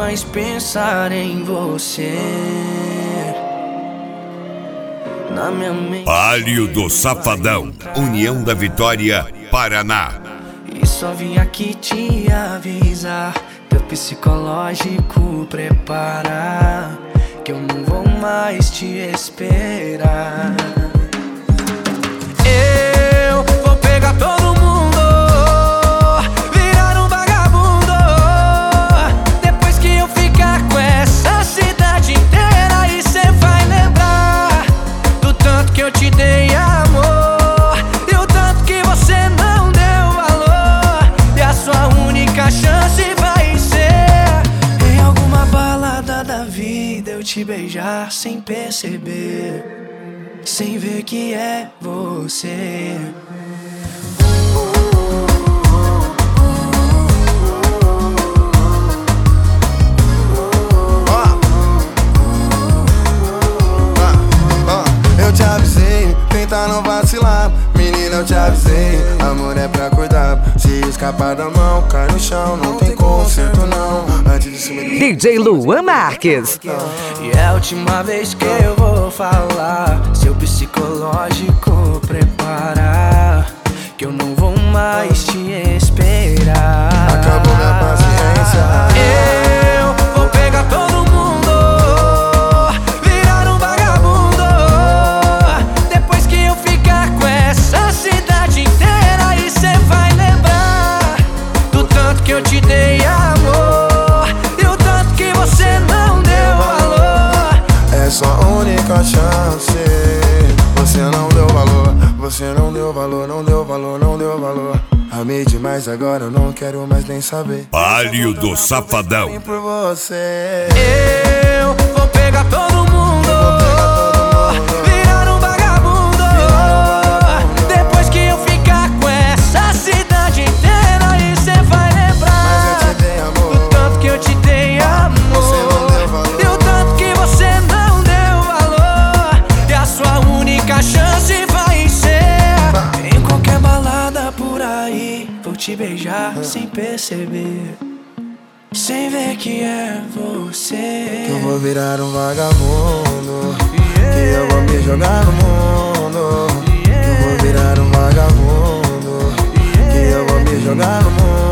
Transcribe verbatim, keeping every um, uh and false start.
mais pensar em você. Na minha mente. Palio do Safadão, União da Vitória, Paraná. E só vim aqui te avisar, teu psicológico prepara, que eu não vou mais te esperar. Eu vou pegar todo mundo, virar um vagabundo, depois que eu ficar com essa cidade inteira. E cê vai lembrar do tanto que eu te dei amor, e o tanto que você não deu valor. E a sua única chance vai ser em alguma balada da vida eu te beijar sem perceber, sem ver que é você. Eu te avisei, tenta não vacilar. Menina, eu te avisei, amor é pra cuidar. Se escapar da mão, cai no chão. Não tem conserto não. Antes de cima do... D J Luan Marques. E é a última vez que eu vou falar, seu psicológico preparar, que eu não vou mais te esperar. Acabou minha paciência. Eu vou pegar todo mundo, virar um vagabundo, depois que eu ficar com essa cidade inteira. E cê vai lembrar do tanto que eu te dei amor, e o tanto que você não deu valor. É sua única chance. Você não deu valor, você não deu valor, não deu valor, não deu valor. Amei demais, agora eu não quero mais nem saber. Palio do Safadão. Por você. Eu vou pegar todo mundo, virar um vagabundo, depois que eu ficar com essa cidade inteira. E cê vai lembrar do tanto que eu te dei amor, e o tanto que você não deu valor. E a sua única chance vai ser em qualquer balada por aí, vou te beijar sem perceber, sem ver que é você. Que eu vou virar um vagabundo, que eu vou me jogar no mundo. Que eu vou virar um vagabundo, que eu vou me jogar no mundo.